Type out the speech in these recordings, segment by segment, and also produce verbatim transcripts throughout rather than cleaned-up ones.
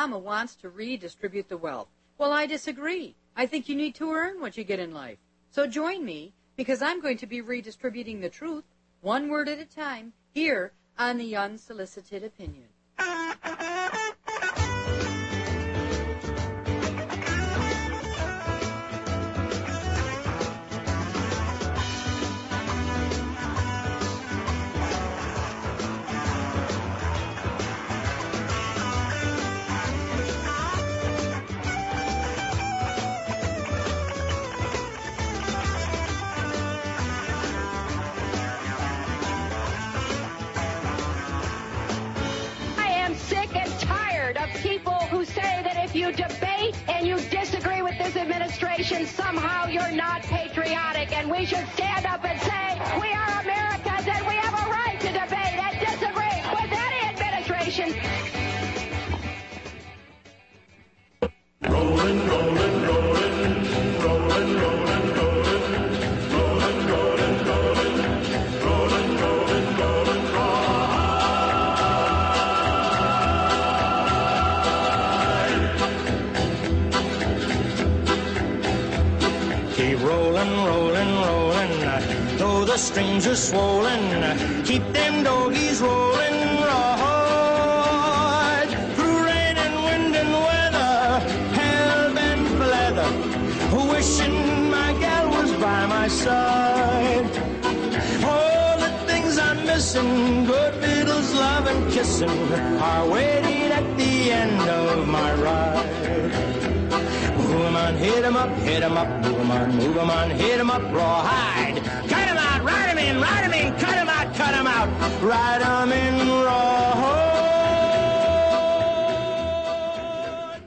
Obama wants to redistribute the wealth. Well, I disagree. I think you need to earn what you get in life. So join me, because I'm going to be redistributing the truth, one word at a time, here on The Unsolicited Opinion. You debate and you disagree with this administration, somehow you're not patriotic, and we should stand up and say we are Americans and we have a right to debate and disagree with any administration. Rolling, rolling, rolling, rolling, rolling, rolling, rolling, rolling, rolling, rolling, rolling, rolling, Keep rolling, rolling, rolling, though the strings are swollen, keep them doggies rolling, right. Through rain and wind and weather, hell-bent for leather, wishing my gal was by my side. All the things I'm missing, good fiddles, love and kissing, are waiting at the end of my ride. Move 'em on, hit 'em up, hit 'em up, move 'em on, move 'em on, hit 'em up, rawhide. Cut 'em out, ride 'em in, ride 'em in, cut 'em out, cut 'em out, ride 'em in, rawhide.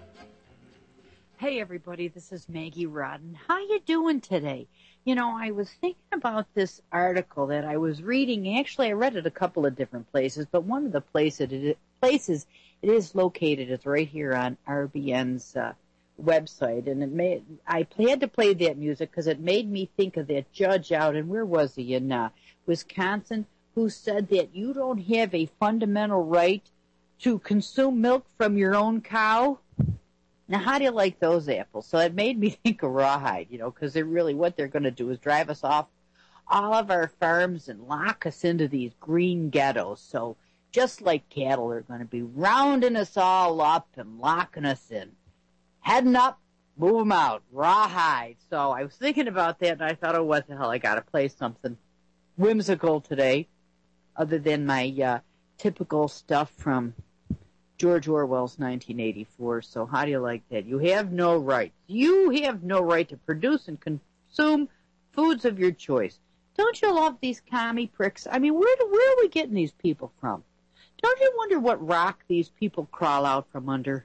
Hey everybody, this is Maggie Rodden. How you doing today? You know, I was thinking about this article that I was reading. Actually, I read it a couple of different places, but one of the places it is, places it is located is right here on R B N's uh, website, and it made I had to play that music because it made me think of that judge out in, where was he, in uh, Wisconsin, who said that you don't have a fundamental right to consume milk from your own cow. Now, how do you like those apples? So it made me think of rawhide, you know, because they're really, what they're going to do is drive us off all of our farms and lock us into these green ghettos. So just like cattle, they're going to be rounding us all up and locking us in. Heading up, move 'em out, rawhide. So I was thinking about that, and I thought, oh, what the hell, I got to play something whimsical today, other than my uh, typical stuff from George Orwell's nineteen eighty-four. So how do you like that? You have no right. You have no right to produce and consume foods of your choice. Don't you love these commie pricks? I mean, where do, where are we getting these people from? Don't you wonder what rock these people crawl out from under?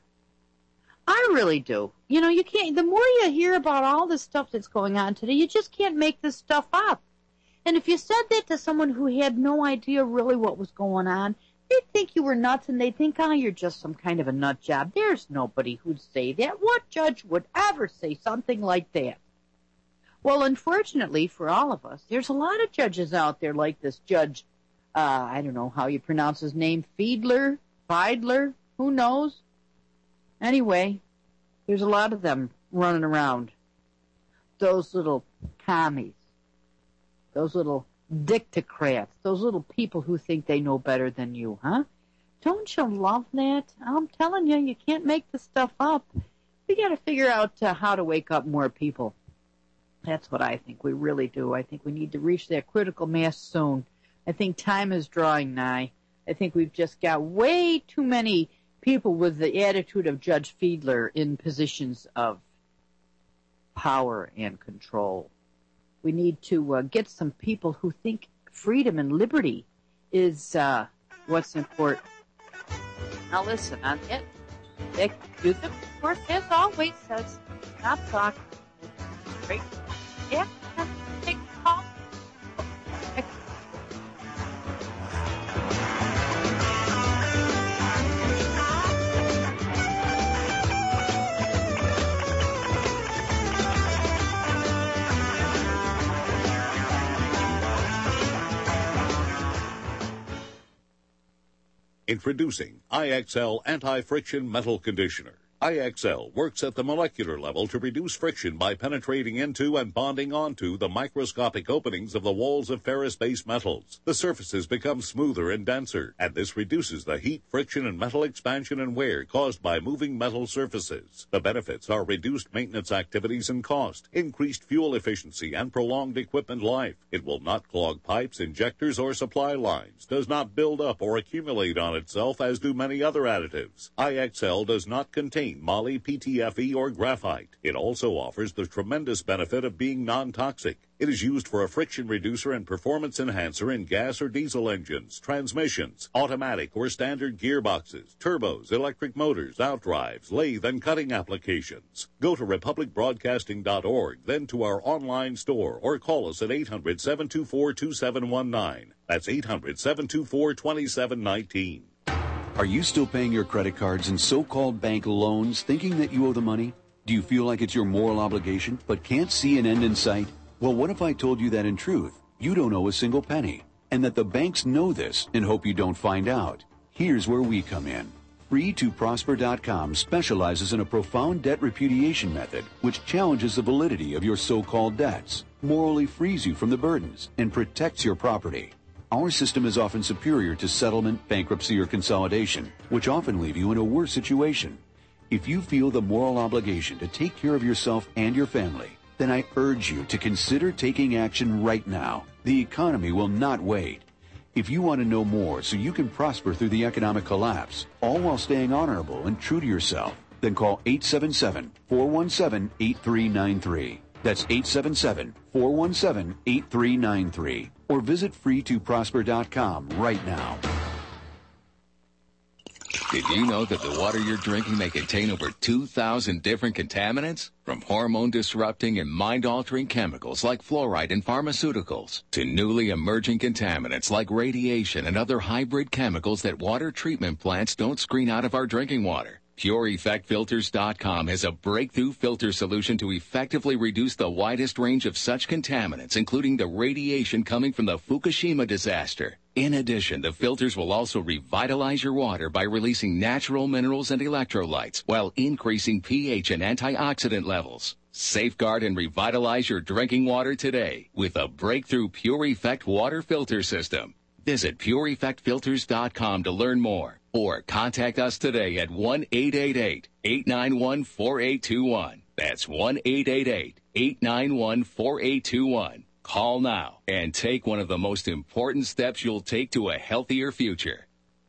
I really do. You know, you can't, the more you hear about all this stuff that's going on today, you just can't make this stuff up. And if you said that to someone who had no idea really what was going on, they'd think you were nuts, and they'd think, oh, you're just some kind of a nut job. There's nobody who'd say that. What judge would ever say something like that? Well, unfortunately for all of us, there's a lot of judges out there like this judge, uh, I don't know how you pronounce his name, Fiedler, Fiedler, who knows? Anyway, there's a lot of them running around. Those little commies, those little dictocrats, those little people who think they know better than you, huh? Don't you love that? I'm telling you, you can't make this stuff up. We got to figure out uh, how to wake up more people. That's what I think we really do. I think we need to reach that critical mass soon. I think time is drawing nigh. I think we've just got way too many people with the attitude of Judge Fiedler in positions of power and control. We need to uh, get some people who think freedom and liberty is uh, what's important. Now listen, on that, that music, of course, as always, says, stop talking. Straight. Yeah, take a call. Introducing I X L Anti-Friction Metal Conditioner. I X L works at the molecular level to reduce friction by penetrating into and bonding onto the microscopic openings of the walls of ferrous-based metals. The surfaces become smoother and denser, and this reduces the heat, friction, and metal expansion and wear caused by moving metal surfaces. The benefits are reduced maintenance activities and cost, increased fuel efficiency, and prolonged equipment life. It will not clog pipes, injectors, or supply lines, does not build up or accumulate on itself as do many other additives. I X L does not contain moly, P T F E, or graphite. It also offers the tremendous benefit of being non-toxic. It is used for a friction reducer and performance enhancer in gas or diesel engines, transmissions, automatic or standard gearboxes, turbos, electric motors, outdrives, lathe, and cutting applications. Go to republic broadcasting dot org, then to our online store, or call us at eight hundred, seven two four, two seven one nine. That's eight hundred, seven two four, two seven one nine. Are you still paying your credit cards and so-called bank loans thinking that you owe the money? Do you feel like it's your moral obligation but can't see an end in sight? Well, what if I told you that in truth, you don't owe a single penny, and that the banks know this and hope you don't find out? Here's where we come in. free to prosper dot com specializes in a profound debt repudiation method which challenges the validity of your so-called debts, morally frees you from the burdens, and protects your property. Our system is often superior to settlement, bankruptcy, or consolidation, which often leave you in a worse situation. If you feel the moral obligation to take care of yourself and your family, then I urge you to consider taking action right now. The economy will not wait. If you want to know more so you can prosper through the economic collapse, all while staying honorable and true to yourself, then call eight seven seven, four one seven, eight three nine three. That's eight seven seven, four one seven, eight three nine three. Or visit free to prosper dot com right now. Did you know that the water you're drinking may contain over two thousand different contaminants? From hormone-disrupting and mind-altering chemicals like fluoride and pharmaceuticals to newly emerging contaminants like radiation and other hybrid chemicals that water treatment plants don't screen out of our drinking water. Pure Effect Filters dot com has a breakthrough filter solution to effectively reduce the widest range of such contaminants, including the radiation coming from the Fukushima disaster. In addition, the filters will also revitalize your water by releasing natural minerals and electrolytes while increasing pH and antioxidant levels. Safeguard and revitalize your drinking water today with a breakthrough Pure Effect water filter system. Visit Pure Effect Filters dot com to learn more, or contact us today at one eight eight eight, eight nine one, four eight two one. That's one eight eight eight, eight nine one, four eight two one. Call now and take one of the most important steps you'll take to a healthier future.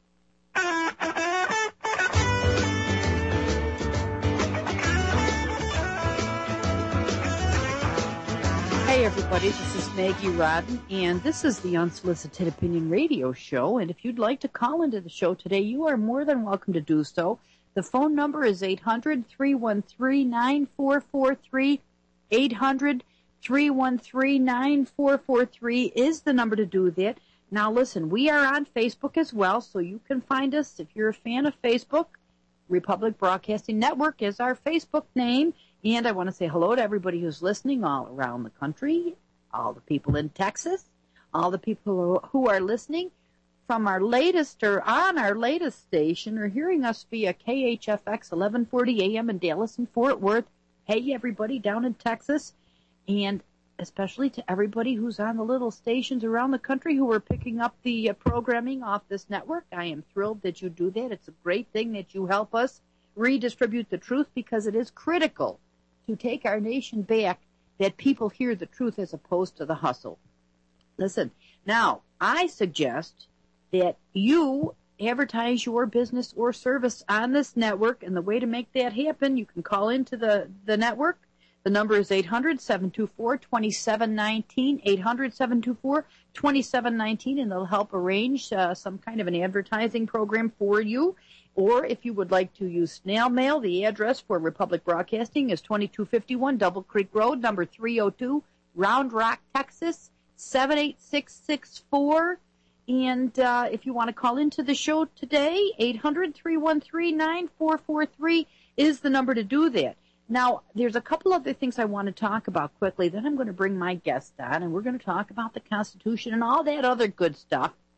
Hey everybody, this is Maggie Rodden, and this is the Unsolicited Opinion Radio Show. And if you'd like to call into the show today, you are more than welcome to do so. The phone number is eight hundred, three one three, nine four four three. eight hundred, three one three, nine four four three is the number to do that. Now listen, we are on Facebook as well, so you can find us if you're a fan of Facebook. Republic Broadcasting Network is our Facebook name. And I want to say hello to everybody who's listening all around the country, all the people in Texas, all the people who are listening from our latest or on our latest station or hearing us via K H F X eleven forty A M in Dallas and Fort Worth. Hey, everybody down in Texas, and especially to everybody who's on the little stations around the country who are picking up the uh, programming off this network. I am thrilled that you do that. It's a great thing that you help us redistribute the truth because it is critical to take our nation back, that people hear the truth as opposed to the hustle. Listen, now, I suggest that you advertise your business or service on this network, and the way to make that happen, you can call into the, the network. The number is eight hundred, seven two four, two seven one nine, eight hundred, seven two four, two seven one nine, and they'll help arrange uh, some kind of an advertising program for you. Or if you would like to use snail mail, the address for Republic Broadcasting is twenty-two fifty-one Double Creek Road, number three oh two, Round Rock, Texas, seven eight six six four. And uh, if you want to call into the show today, eight hundred, three one three, nine four four three is the number to do that. Now, there's a couple other things I want to talk about quickly. Then I'm going to bring my guest on, and we're going to talk about the Constitution and all that other good stuff.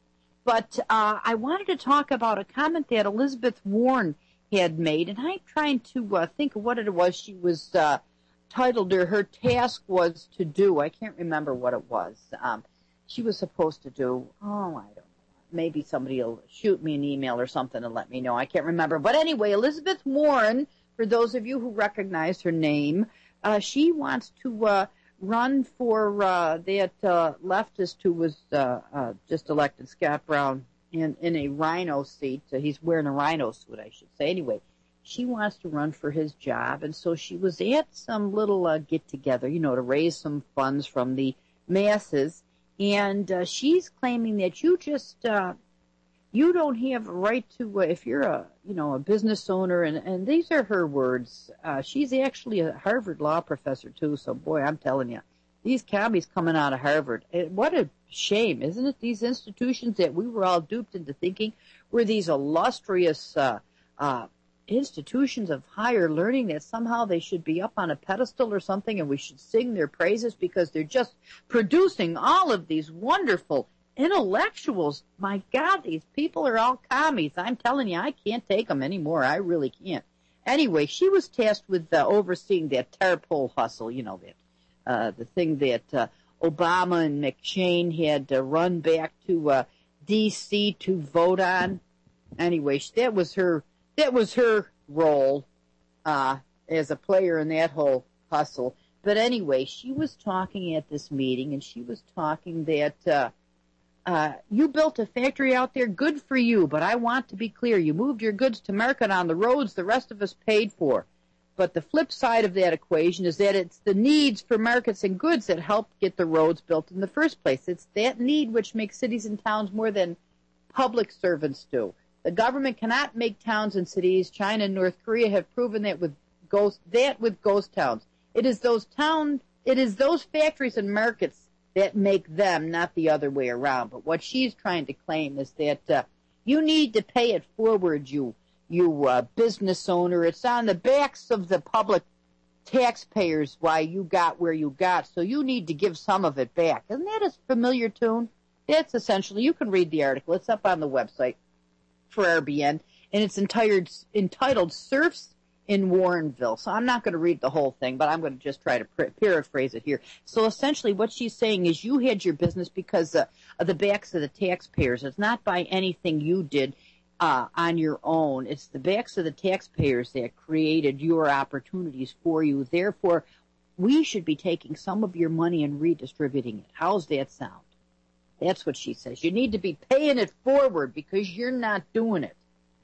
But uh, I wanted to talk about a comment that Elizabeth Warren had made, and I'm trying to uh, think of what it was she was uh, titled, or her task was to do. I can't remember what it was. Um, she was supposed to do, oh, I don't know. Maybe somebody will shoot me an email or something and let me know. I can't remember. But anyway, Elizabeth Warren, for those of you who recognize her name, uh, she wants to uh, run for uh, that uh, leftist who was uh, uh, just elected, Scott Brown, in, in a rhino seat. Uh, he's wearing a rhino suit, I should say. Anyway, she wants to run for his job, and so she was at some little uh, get-together, you know, to raise some funds from the masses. And uh, she's claiming that you just, uh, you don't have a right to, uh, if you're a, you know, a business owner, and, and these are her words. Uh, she's actually a Harvard law professor, too, so boy, I'm telling you, these commies coming out of Harvard, it, what a shame, isn't it? These institutions that we were all duped into thinking were these illustrious uh, uh, institutions of higher learning, that somehow they should be up on a pedestal or something and we should sing their praises because they're just producing all of these wonderful intellectuals. My God, these people are all commies. I'm telling you, I can't take them anymore. I really can't. Anyway, she was tasked with uh, overseeing that Terpol hustle, you know, that uh, the thing that uh, Obama and McShane had uh, run back to uh, D C to vote on. Anyway, that was her That was her role uh, as a player in that whole hustle. But anyway, she was talking at this meeting, and she was talking that uh, uh, you built a factory out there, good for you, but I want to be clear. You moved your goods to market on the roads the rest of us paid for. But the flip side of that equation is that it's the needs for markets and goods that help get the roads built in the first place. It's that need which makes cities and towns more than public servants do. The government cannot make towns and cities. China and North Korea have proven that with ghost that with ghost towns. It is those town, it is those factories and markets that make them, not the other way around. But what she's trying to claim is that uh, you need to pay it forward, you you uh, business owner. It's on the backs of the public taxpayers why you got where you got, so you need to give some of it back. Isn't that a familiar tune? That's essentially, you can read the article. It's up on the website for R B N, and it's entitled, entitled Serfs in Warrenville. So I'm not going to read the whole thing, but I'm going to just try to paraphrase it here. So essentially what she's saying is you had your business because uh, of the backs of the taxpayers. It's not by anything you did uh, on your own. It's the backs of the taxpayers that created your opportunities for you. Therefore, we should be taking some of your money and redistributing it. How's that sound? That's what she says. You need to be paying it forward because you're not doing it.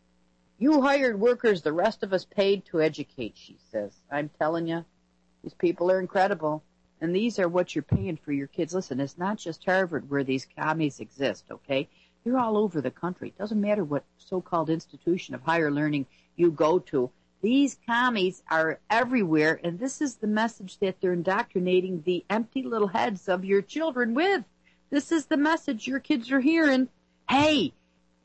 You hired workers, the rest of us paid to educate, she says. I'm telling you, these people are incredible. And these are what you're paying for your kids. Listen, it's not just Harvard where these commies exist, okay? They're all over the country. It doesn't matter what so-called institution of higher learning you go to. These commies are everywhere, and this is the message that they're indoctrinating the empty little heads of your children with. This is the message your kids are hearing. Hey,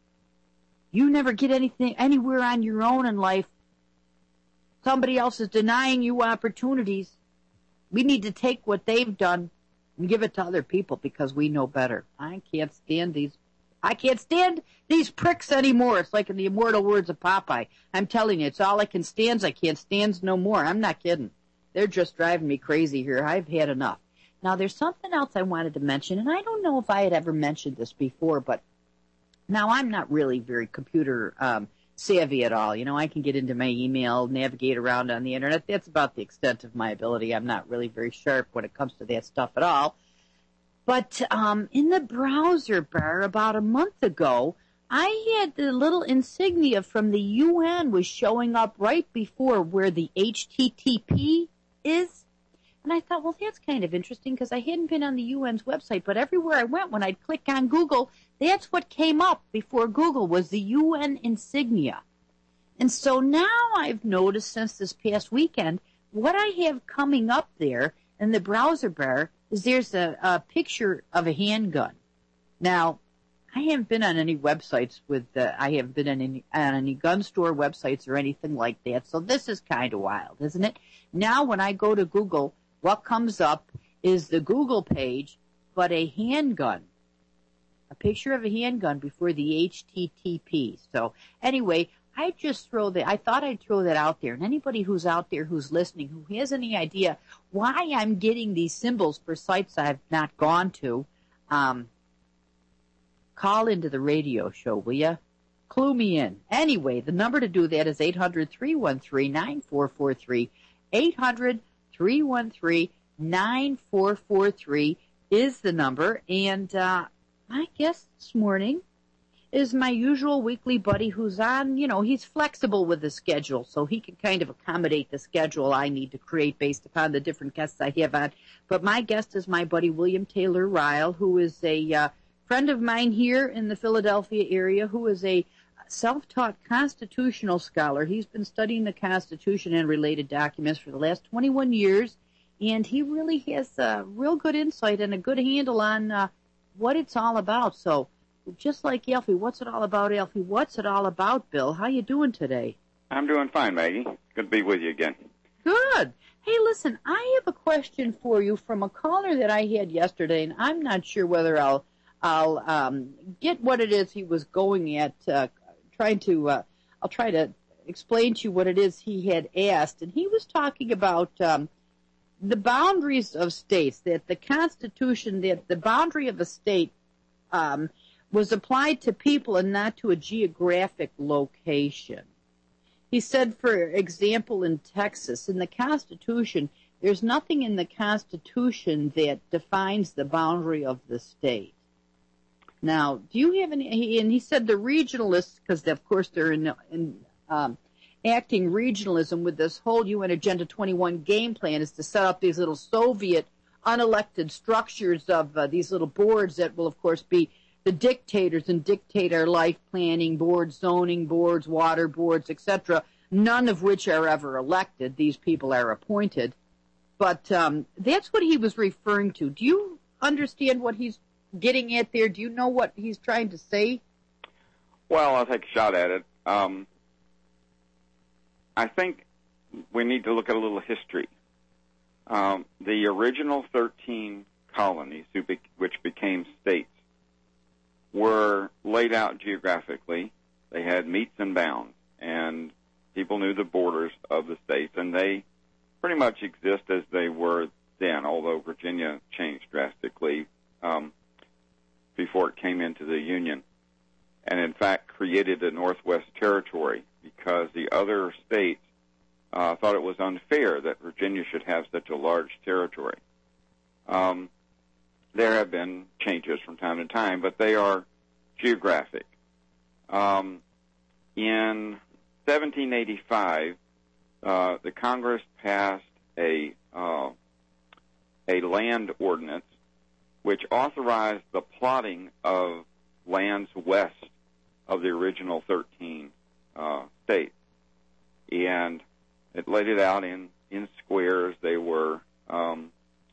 you never get anything anywhere on your own in life. Somebody else is denying you opportunities. We need to take what they've done and give it to other people because we know better. I can't stand these. I can't stand these pricks anymore. It's like in the immortal words of Popeye. I'm telling you, it's all I can stand. I can't stand no more. I'm not kidding. They're just driving me crazy here. I've had enough. Now, there's something else I wanted to mention, and I don't know if I had ever mentioned this before, but now I'm not really very computer um, savvy at all. You know, I can get into my email, navigate around on the Internet. That's about the extent of my ability. I'm not really very sharp when it comes to that stuff at all. But um, in the browser bar about a month ago, I had the little insignia from the U N was showing up right before where the H T T P is. And I thought, well, that's kind of interesting because I hadn't been on the U N's website, but everywhere I went when I'd click on Google, that's what came up before Google was the U N insignia. And so now I've noticed since this past weekend, what I have coming up there in the browser bar is there's a, a picture of a handgun. Now, I haven't been on any websites with, uh, I haven't been on any, on any gun store websites or anything like that, so this is kind of wild, isn't it? Now when I go to Google, what comes up is the Google page, but a handgun. a picture of a handgun before the H T T P. So anyway, I just throw that, I thought I'd throw that out there. And anybody who's out there who's listening, who has any idea why I'm getting these symbols for sites I've not gone to, um, call into the radio show, will you? Clue me in. Anyway, the number to do that is eight hundred, three one three, nine four four three. eight hundred, three one three, nine four four three is the number. And uh, my guest this morning is my usual weekly buddy who's on, you know, he's flexible with the schedule, so he can kind of accommodate the schedule I need to create based upon the different guests I have on. But my guest is my buddy William Taylor Ryle, who is a uh, friend of mine here in the Philadelphia area, who is a self-taught constitutional scholar. He's been studying the Constitution and related documents for the last twenty-one years, and he really has a real good insight and a good handle on uh, what it's all about. So, just like Alfie, what's it all about, Alfie? What's it all about, Bill? How you doing today? I'm doing fine, Maggie. Good to be with you again. Good. Hey, listen, I have a question for you from a caller that I had yesterday, and I'm not sure whether I'll I'll um, get what it is he was going at, uh, trying to, uh, I'll try to explain to you what it is he had asked. And he was talking about um, the boundaries of states, that the Constitution, that the boundary of a state um, was applied to people and not to a geographic location. He said, for example, in Texas, in the Constitution, there's nothing in the Constitution that defines the boundary of the state. Now, do you have any, and he said the regionalists, because of course they're in, in um, acting regionalism with this whole U N Agenda twenty-one game plan, is to set up these little Soviet unelected structures of uh, these little boards that will, of course, be the dictators and dictate our life planning boards, zoning boards, water boards, et cetera, none of which are ever elected. These people are appointed. But um, that's what he was referring to. Do you understand what he's getting at there? Do you know what he's trying to say? Well, I'll take a shot at it. Um, I think we need to look at a little history. Um, the original thirteen colonies, who be, which became states, were laid out geographically. They had metes and bounds, and people knew the borders of the states, and they pretty much exist as they were then, although Virginia changed drastically um, before it came into the Union, and in fact created a Northwest Territory because the other states uh, thought it was unfair that Virginia should have such a large territory. Um, there have been changes from time to time, but they are geographic. Um, in seventeen eighty-five, uh, the Congress passed a uh, a land ordinance which authorized the plotting of lands west of the original thirteen uh, states, and it laid it out in in squares. They were um,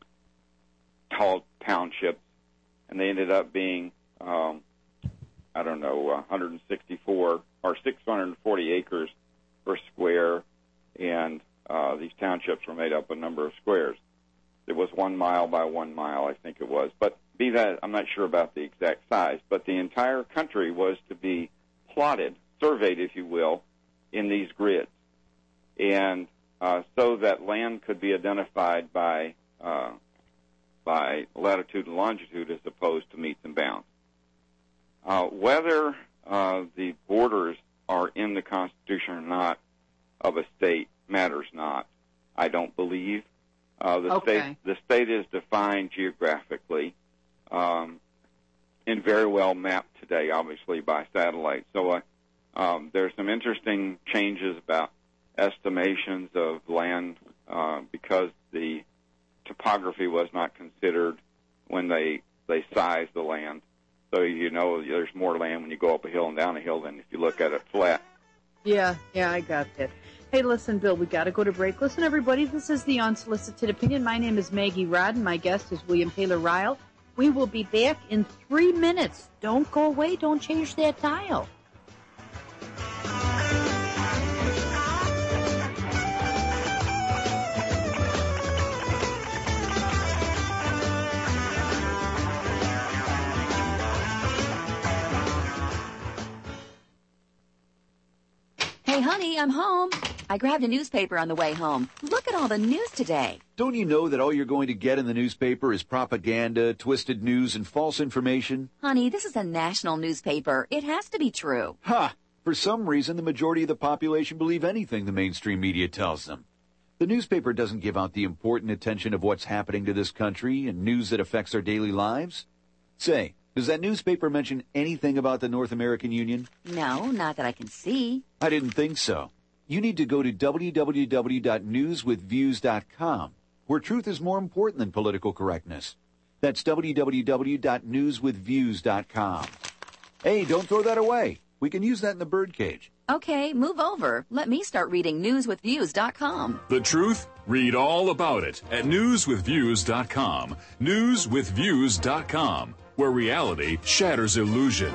called townships, and they ended up being, um, I don't know, one hundred sixty-four or six hundred forty acres per square, and uh, these townships were made up of a number of squares. It was one mile by one mile, I think it was. But be that, I'm not sure about the exact size, but the entire country was to be plotted, surveyed, if you will, in these grids, and uh, so that land could be identified by uh, by latitude and longitude as opposed to metes and bounds. Uh, whether uh, the borders are in the Constitution or not of a state matters not, I don't believe. Uh, the okay. state the state is defined geographically um, and very well mapped today, obviously, by satellite. So uh, um, there's some interesting changes about estimations of land uh, because the topography was not considered when they they sized the land. So you know there's more land when you go up a hill and down a hill than if you look at it flat. Yeah, yeah, I got that. Hey, listen, Bill, we got to go to break. Listen, everybody, this is the Unsolicited Opinion. My name is Maggie Rodden. My guest is William Taylor Ryle. We will be back in three minutes. Don't go away. Don't change that dial. honey, I'm home. I grabbed a newspaper on the way home. Look at all the news today. Don't you know that all you're going to get in the newspaper is propaganda, twisted news, and false information? Honey, this is a national newspaper. It has to be true. Ha! For some reason, the majority of the population believe anything the mainstream media tells them. The newspaper doesn't give out the important attention of what's happening to this country and news that affects our daily lives. Say, does that newspaper mention anything about the North American Union? No, not that I can see. I didn't think so. You need to go to w w w dot news with views dot com, where truth is more important than political correctness. That's w w w dot news with views dot com. Hey, don't throw that away. We can use that in the birdcage. Okay, move over. Let me start reading news with views dot com. The truth? Read all about it at news with views dot com. news with views dot com, where reality shatters illusion.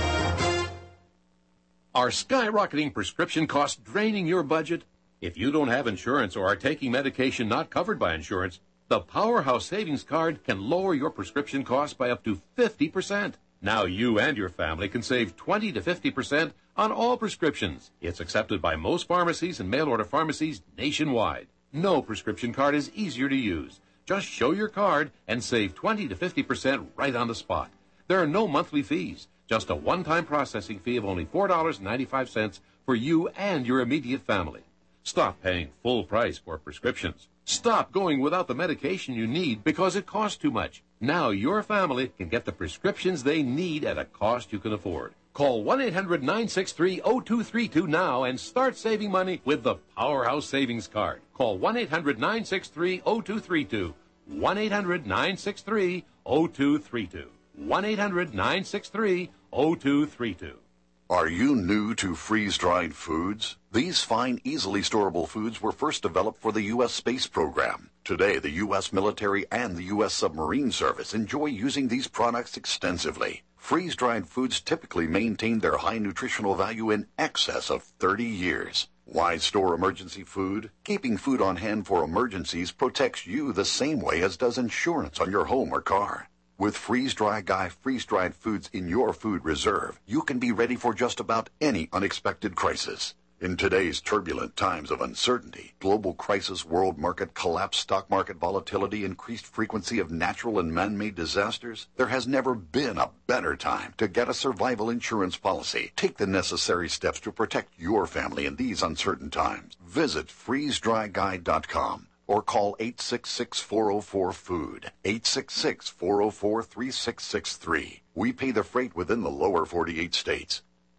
Are skyrocketing prescription costs draining your budget? If you don't have insurance or are taking medication not covered by insurance, the Powerhouse Savings Card can lower your prescription costs by up to fifty percent. Now you and your family can save twenty to fifty percent on all prescriptions. It's accepted by most pharmacies and mail-order pharmacies nationwide. No prescription card is easier to use. Just show your card and save twenty to fifty percent right on the spot. There are no monthly fees. Just a one-time processing fee of only four dollars and ninety-five cents for you and your immediate family. Stop paying full price for prescriptions. Stop going without the medication you need because it costs too much. Now your family can get the prescriptions they need at a cost you can afford. Call one eight hundred nine six three zero two three two now and start saving money with the Powerhouse Savings Card. Call one eight hundred nine six three zero two three two. one eight hundred nine six three zero two three two. one eight hundred nine six three zero two three two. Are you new to freeze-dried foods? These fine, easily storable foods were first developed for the U S space program. Today, the U S military and the U S submarine service enjoy using these products extensively. Freeze-dried foods typically maintain their high nutritional value in excess of thirty years. Why store emergency food? Keeping food on hand for emergencies protects you the same way as does insurance on your home or car. With Freeze-Dry Guy freeze-dried foods in your food reserve, you can be ready for just about any unexpected crisis. In today's turbulent times of uncertainty, global crisis, world market collapse, stock market volatility, increased frequency of natural and man-made disasters, there has never been a better time to get a survival insurance policy. Take the necessary steps to protect your family in these uncertain times. Visit freeze dry guy dot com. Or call eight six six, four oh four, food, eight six six, four oh four, three six six three. We pay the freight within the lower forty-eight states.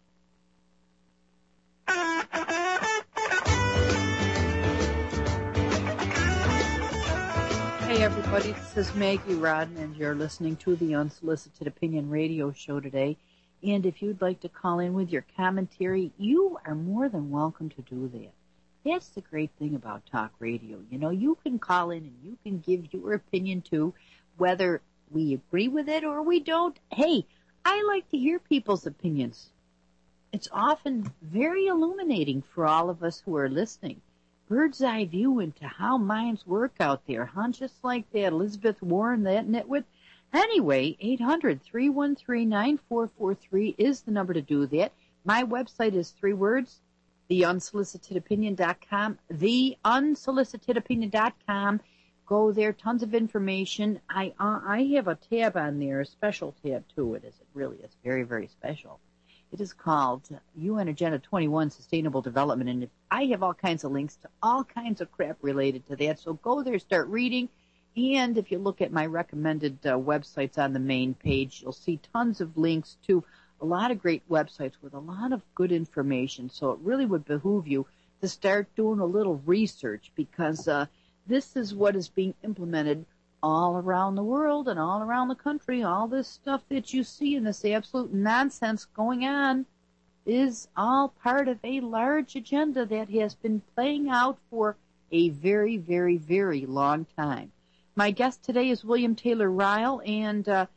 Hey everybody, this is Maggie Rodden, and you're listening to the Unsolicited Opinion Radio Show today. And if you'd like to call in with your commentary, you are more than welcome to do that. That's the great thing about talk radio. You know, you can call in and you can give your opinion too, whether we agree with it or we don't. Hey, I like to hear people's opinions. It's often very illuminating for all of us who are listening. Bird's eye view into how minds work out there, huh? Just like that Elizabeth Warren, that nitwit. Anyway, eight hundred, three one three, nine four four three is the number to do that. My website is three words. the unsolicited opinion dot com, the unsolicited opinion dot com. Go there, tons of information. I uh, I have a tab on there, a special tab to it. Is it really? It's very, very special. It is called U N Agenda twenty-one, Sustainable Development, and I have all kinds of links to all kinds of crap related to that. So go there, start reading, and if you look at my recommended uh, websites on the main page, you'll see tons of links to a lot of great websites with a lot of good information. So it really would behoove you to start doing a little research, because uh, this is what is being implemented all around the world and all around the country. All this stuff that you see and this absolute nonsense going on is all part of a large agenda that has been playing out for a very, very, very long time. My guest today is William Taylor Ryle, and uh,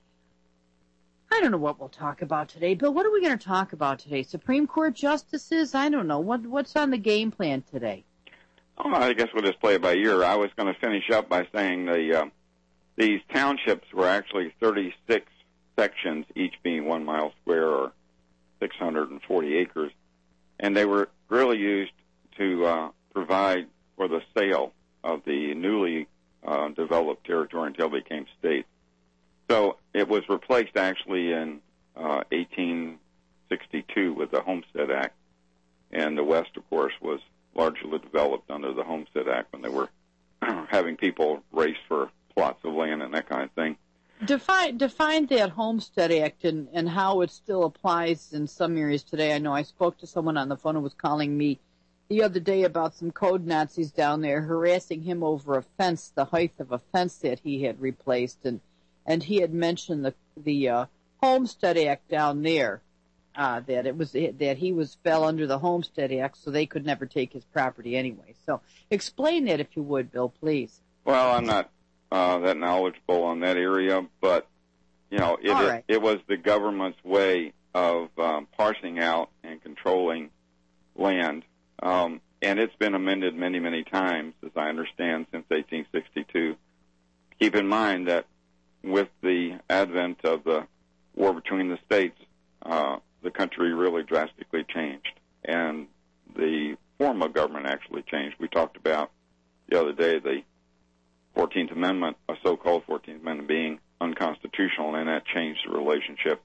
I don't know what we'll talk about today, but what are we going to talk about today? Supreme Court justices? I don't know. What What's on the game plan today? Oh, I guess we'll just play it by ear. I was going to finish up by saying the uh, these townships were actually thirty-six sections, each being one mile square or six hundred forty acres. and they were really used to uh, provide for the sale of the newly uh, developed territory until they became states. So it was replaced actually in uh, eighteen sixty-two with the Homestead Act, and the West, of course, was largely developed under the Homestead Act when they were having people race for plots of land and that kind of thing. Define define that Homestead Act and, and how it still applies in some areas today. I know I spoke to someone on the phone who was calling me the other day about some code Nazis down there harassing him over a fence, the height of a fence that he had replaced, and and he had mentioned the the uh, Homestead Act down there, uh, that it was that he was fell under the Homestead Act, so they could never take his property anyway. So explain that if you would, Bill, please. Well, I'm not uh, that knowledgeable on that area, but you know, it All right. it, it was the government's way of um, parsing out and controlling land. Um, and it's been amended many, many times, as I understand, since eighteen sixty-two. Keep in mind that with the advent of the war between the states, uh, the country really drastically changed, and the form of government actually changed. We talked about the other day the fourteenth Amendment, a so-called fourteenth Amendment, being unconstitutional, and that changed the relationship.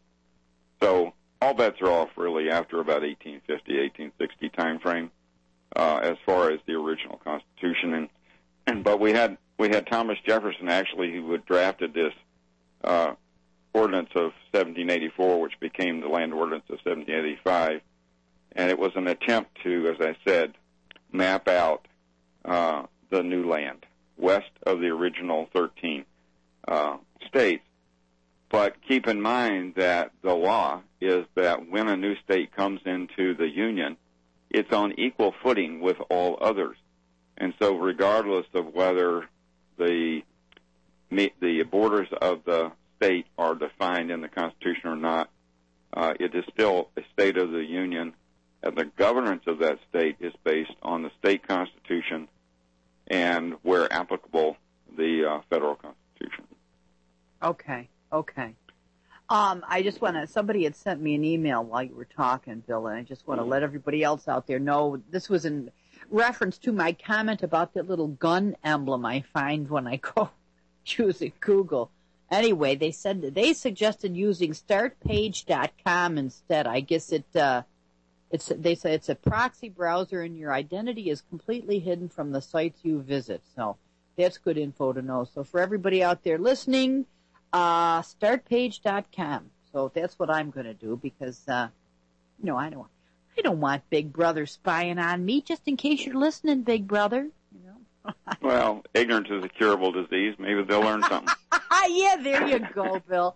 So all bets are off really after about eighteen fifty, eighteen sixty time frame. Uh, as far as the original Constitution, and, and but we had we had Thomas Jefferson actually who had drafted this uh, ordinance of seventeen eighty-four, which became the Land Ordinance of seventeen eighty-five, and it was an attempt to, as I said, map out uh, the new land west of the original thirteen uh, states. But keep in mind that the law is that when a new state comes into the Union, it's on equal footing with all others. And so regardless of whether the the borders of the state are defined in the Constitution or not, uh, it is still a state of the Union, and the governance of that state is based on the state Constitution and, where applicable, the uh, federal Constitution. Okay, okay. Um, I just want to, somebody had sent me an email while you were talking, Bill, and I just want to let everybody else out there know this was in reference to my comment about that little gun emblem I find when I go using Google. Anyway, they said that they suggested using start page dot com instead. I guess it, uh, it's, they say it's a proxy browser and your identity is completely hidden from the sites you visit. So that's good info to know. So for everybody out there listening, Uh, start page dot com. So that's what I'm going to do because, uh, you know, I don't, I don't want Big Brother spying on me. Just in case you're listening, Big Brother. You know. Well, ignorance is a curable disease. Maybe they'll learn something. Yeah, there you go, Bill.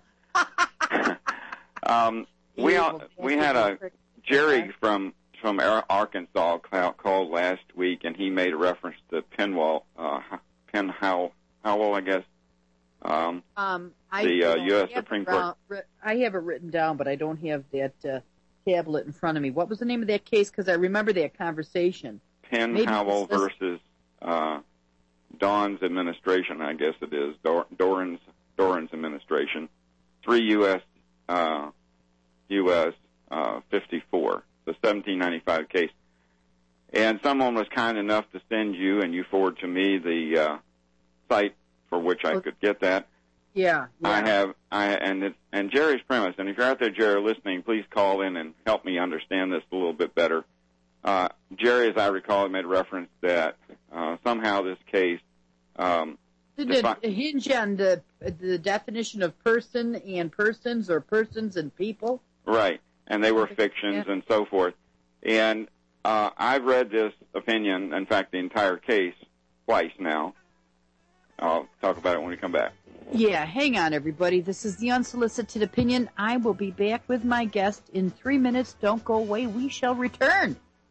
um, we all, we had a Jerry from from Arkansas called last week, and he made a reference to Penwell, uh, Penn Howell, Howell, I guess. Um, um, I the uh, U S have Supreme it down, Court. I have it written down, but I don't have that uh, tablet in front of me. What was the name of that case? Because I remember that conversation. Penn Maybe Howell this- versus uh, Dawn's administration, I guess it is, Dor- Doran's, Doran's administration. three U S Uh, U S Uh, fifty-four, the seventeen ninety-five case. And someone was kind enough to send you, and you forward to me, the uh, site for which I could get that. Yeah, yeah. I have, I and it's, and Jerry's premise. And if you're out there, Jerry, listening, please call in and help me understand this a little bit better. Uh, Jerry, as I recall, made reference that uh, somehow this case um, Did defi- it hinge on the the definition of person and persons or persons and people? right, and they were fictions Yeah. and so forth. And uh, I've read this opinion, in fact, the entire case twice now. I'll talk about it when we come back. Yeah, hang on, everybody. This is the Unsolicited Opinion. I will be back with my guest in three minutes. Don't go away. We shall return.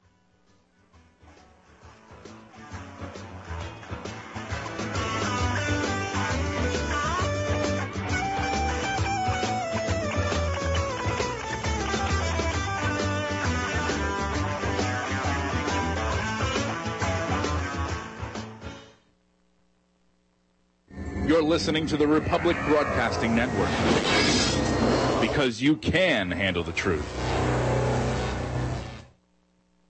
You're listening to the Republic Broadcasting Network. Because you can handle the truth.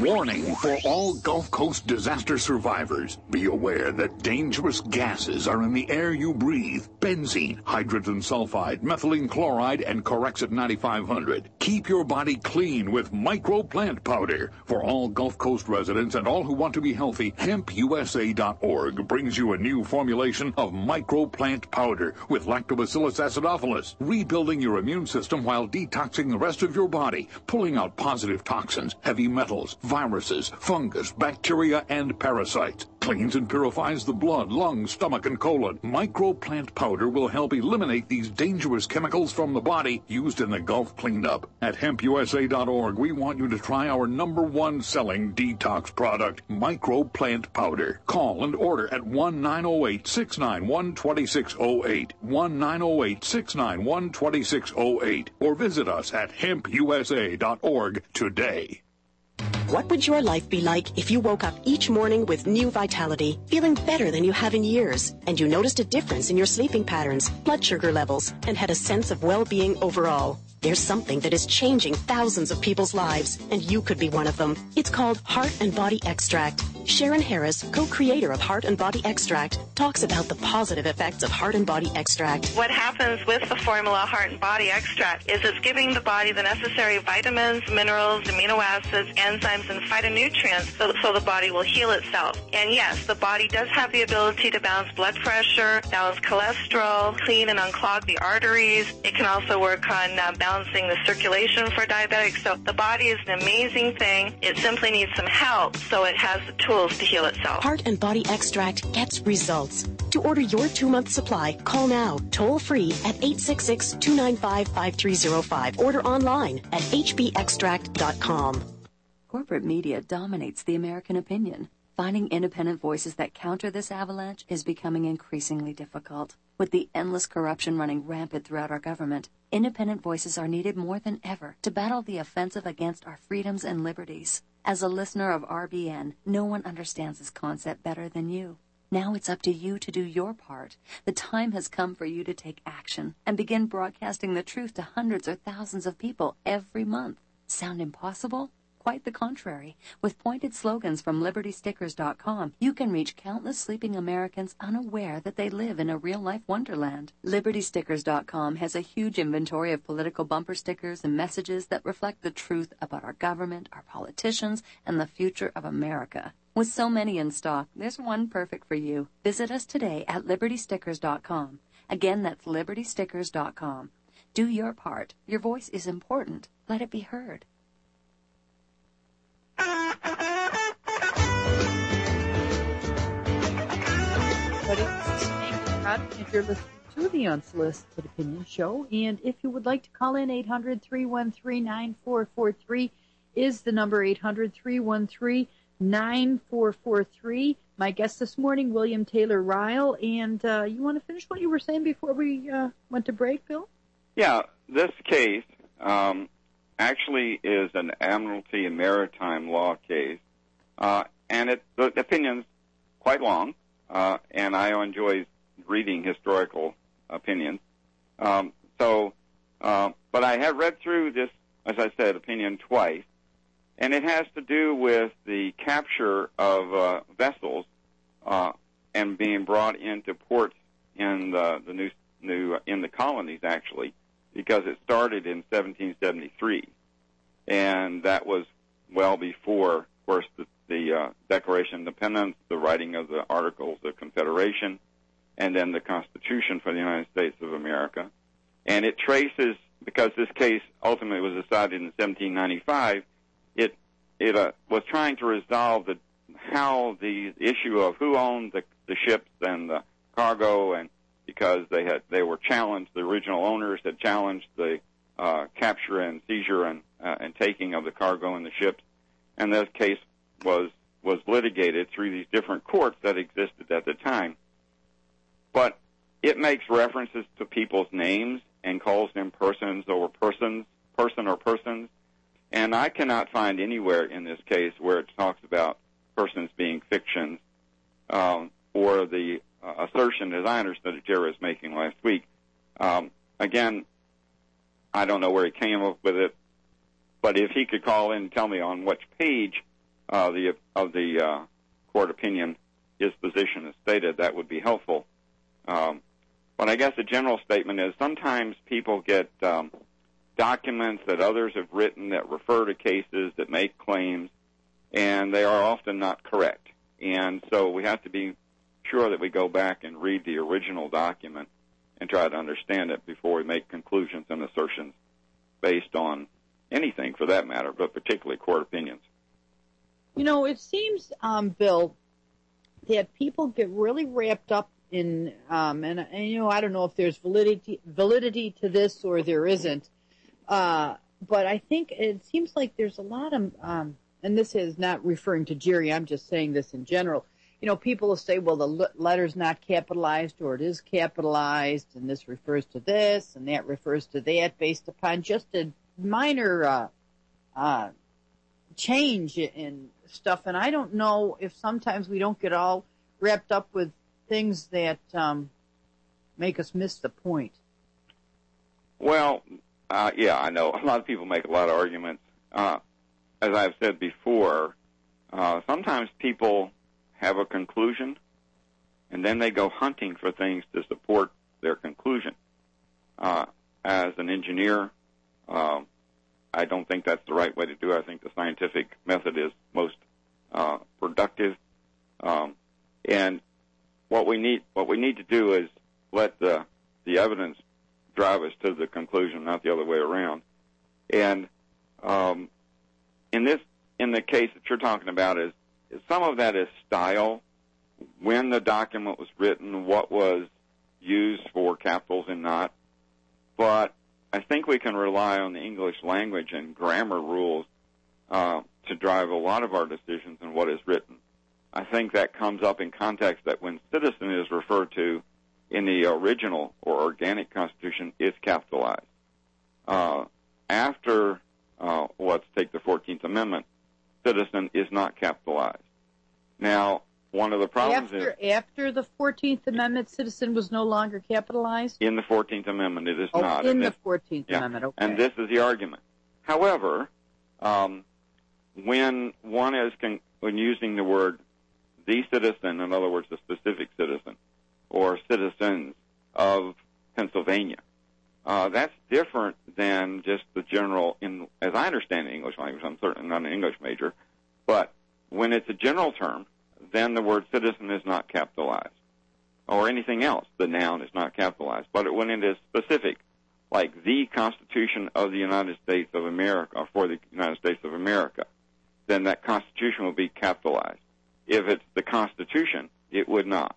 Warning for all Gulf Coast disaster survivors. Be aware that dangerous gases are in the air you breathe. Benzene, hydrogen sulfide, methylene chloride, and Corexit ninety-five hundred. Keep your body clean with Micro Plant Powder. For all Gulf Coast residents and all who want to be healthy, hemp U S A dot org brings you a new formulation of Micro Plant Powder with Lactobacillus acidophilus, rebuilding your immune system while detoxing the rest of your body, pulling out positive toxins, heavy metals, viruses, fungus, bacteria, and parasites. Cleans and purifies the blood, lungs, stomach, and colon. Micro Plant Powder will help eliminate these dangerous chemicals from the body used in the Gulf cleanup. At hemp U S A dot org, we want you to try our number one selling detox product, Micro Plant Powder. Call and order at one nine zero eight, six nine one, two six zero eight, one nine zero eight, six nine one, two six zero eight, or visit us at hemp U S A dot org today. What would your life be like if you woke up each morning with new vitality, feeling better than you have in years, and you noticed a difference in your sleeping patterns, blood sugar levels, and had a sense of well-being overall? There's something that is changing thousands of people's lives, and you could be one of them. It's called Heart and Body Extract. Sharon Harris, co-creator of Heart and Body Extract, talks about the positive effects of Heart and Body Extract. What happens with the formula Heart and Body Extract is it's giving the body the necessary vitamins, minerals, amino acids, enzymes, and phytonutrients so, so the body will heal itself. And yes, the body does have the ability to balance blood pressure, balance cholesterol, clean and unclog the arteries. It can also work on uh, balancing the circulation for diabetics. So the body is an amazing thing. It simply needs some help, so it has the tools to heal itself. Heart and Body Extract gets results. To order your two-month supply, call now, toll-free at eight six six, two nine five, five three zero five. Order online at h b extract dot com. Corporate media dominates the American opinion. Finding independent voices that counter this avalanche is becoming increasingly difficult. With the endless corruption running rampant throughout our government, independent voices are needed more than ever to battle the offensive against our freedoms and liberties. As a listener of R B N, no one understands this concept better than you. Now it's up to you to do your part. The time has come for you to take action and begin broadcasting the truth to hundreds or thousands of people every month. Sound impossible? Quite the contrary. With pointed slogans from liberty stickers dot com, you can reach countless sleeping Americans unaware that they live in a real-life wonderland. liberty stickers dot com has a huge inventory of political bumper stickers and messages that reflect the truth about our government, our politicians, and the future of America. With so many in stock, there's one perfect for you. Visit us today at liberty stickers dot com. Again, that's liberty stickers dot com. Do your part. Your voice is important. Let it be heard. If you're listening to the Unsolicited Opinion Show, and if you would like to call in, eight hundred, three one three, nine four four three is the number, eight hundred, three one three, nine four four three. My guest this morning, William Taylor Ryle, and uh, you want to finish what you were saying before we uh, went to break, Bill? Yeah, this case um, actually is an admiralty and maritime law case, uh, and it, the opinion's quite long, uh, and I enjoy reading historical opinions. Um, so, uh, but I have read through this, as I said, opinion twice, and it has to do with the capture of uh, vessels uh, and being brought into ports in the, the new, new in the colonies, actually, because it started in seventeen seventy-three, and that was well before, of course, the, the uh, Declaration of Independence, the writing of the Articles of Confederation, and then the Constitution for the United States of America. And it traces, because this case ultimately was decided in seventeen ninety-five, it it uh, was trying to resolve the how the issue of who owned the, the ships and the cargo, and because they had they were challenged, the original owners had challenged the uh, capture and seizure and uh, and taking of the cargo and the ships, and this case was was litigated through these different courts that existed at the time. But it makes references to people's names and calls them persons or persons, person or persons. And I cannot find anywhere in this case where it talks about persons being fictions, um, or the uh, assertion, as I understood it, Jerry was making last week. Um, again, I don't know where he came up with it, but if he could call in and tell me on which page uh, the of the uh, court opinion, his position is stated, that would be helpful. Um, but I guess a general statement is sometimes people get um, documents that others have written that refer to cases that make claims, and they are often not correct. And so we have to be sure that we go back and read the original document and try to understand it before we make conclusions and assertions based on anything for that matter, but particularly court opinions. You know, it seems, um, Bill, that people get really wrapped up in, um, and, and you know, I don't know if there's validity validity to this or there isn't, uh, but I think it seems like there's a lot of, um, and this is not referring to Jerry, I'm just saying this in general. You know, people will say, well, the letter's not capitalized or it is capitalized, and this refers to this and that refers to that based upon just a minor uh, uh, change in stuff. And I don't know if sometimes we don't get all wrapped up with things that um, make us miss the point. Well, uh, yeah, I know. A lot of people make a lot of arguments. Uh, as I've said before, uh, sometimes people have a conclusion, and then they go hunting for things to support their conclusion. Uh, as an engineer, um, I don't think that's the right way to do it. I think the scientific method is most uh, productive. Um, and what we need, what we need to do is let the the evidence drive us to the conclusion, not the other way around. And um, in this, in the case that you're talking about, is some of that is style, when the document was written, what was used for capitals and not. But I think we can rely on the English language and grammar rules uh, to drive a lot of our decisions in what is written. I think that comes up in context that when citizen is referred to in the original or organic Constitution, it's capitalized. Uh, after, uh, let's take the fourteenth Amendment, citizen is not capitalized. Now, one of the problems after, is... After the fourteenth Amendment, citizen was no longer capitalized? In the fourteenth Amendment, it is oh, not. in and the this, fourteenth yeah, Amendment, okay. And this is the argument. However, um, when one is con- when using the word the citizen, in other words, a specific citizen, or citizens of Pennsylvania, uh, that's different than just the general, in, as I understand the English language, I'm certainly not an English major, but when it's a general term, then the word citizen is not capitalized, or anything else. The noun is not capitalized. But when it is specific, like the Constitution of the United States of America, or for the United States of America, then that Constitution will be capitalized. If it's the Constitution, it would not.